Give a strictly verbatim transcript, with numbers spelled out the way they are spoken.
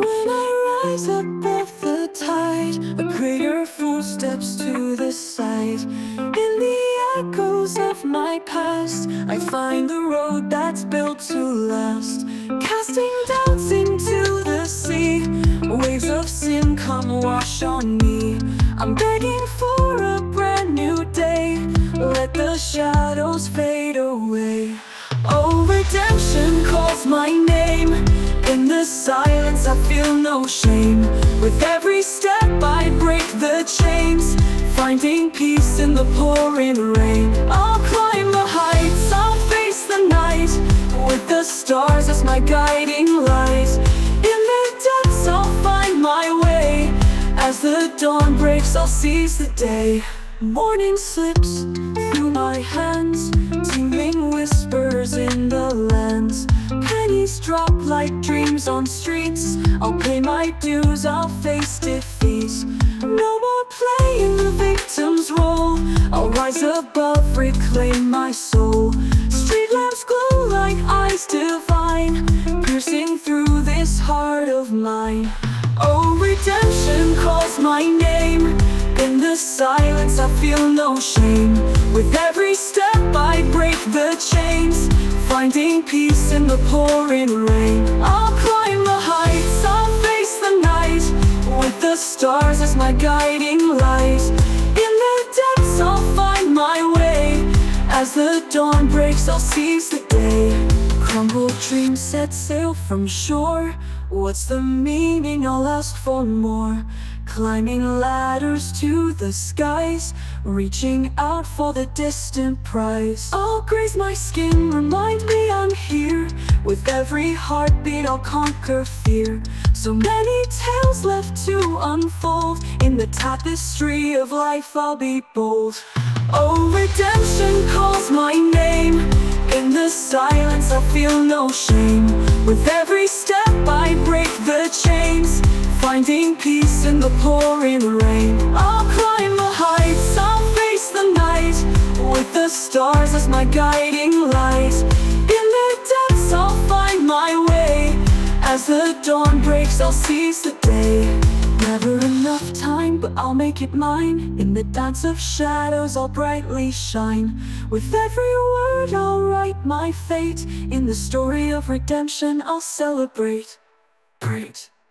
When I rise above the tide, a greater fool steps to the side. In the echoes of my past, I find the road that's built to last. Casting doubts into the sea, waves of sin come wash on me. I'm begging for a brand new day, let the shadows fade away. Oh, redemption calls my name. In the silence I feel no shame. With every step I break the chains, finding peace in the pouring rain. I'll climb the heights, I'll face the night, with the stars as my guiding light. In the depths I'll find my way, as the dawn breaks I'll seize the day. Morning slips through my hands, tingling whispers in the lands. Pennies drop like dreams on streets, I'll pay my dues, I'll face defeat. No more playing the victim's role, I'll rise above, reclaim my soul. Street lamps glow like eyes divine, piercing through this heart of mine. Oh, redemption calls my name. In the silence I feel no shame. With every step I break the chains, finding peace in the pouring rain. I'll climb the heights, I'll face the night, with the stars as my guiding light. In the depths I'll find my way, as the dawn breaks I'll seize the day. Crumbled dreams set sail from shore, what's the meaning? I'll ask for more. Climbing ladders to the skies, reaching out for the distant prize. I'll graze my skin, remind me I'm here. With every heartbeat I'll conquer fear. So many tales left to unfold, in the tapestry of life I'll be bold. Oh, redemption calls my name. In the silence I feel no shame. With every step I break the chains, finding peace in the pouring rain. I'll climb the heights, I'll face the night, with the stars as my guiding light. In the depths I'll find my way, as the dawn breaks I'll seize the day. Never enough time, but I'll make it mine. In the dance of shadows I'll brightly shine. With every word I'll write my fate. In the story of redemption I'll celebrate. Great.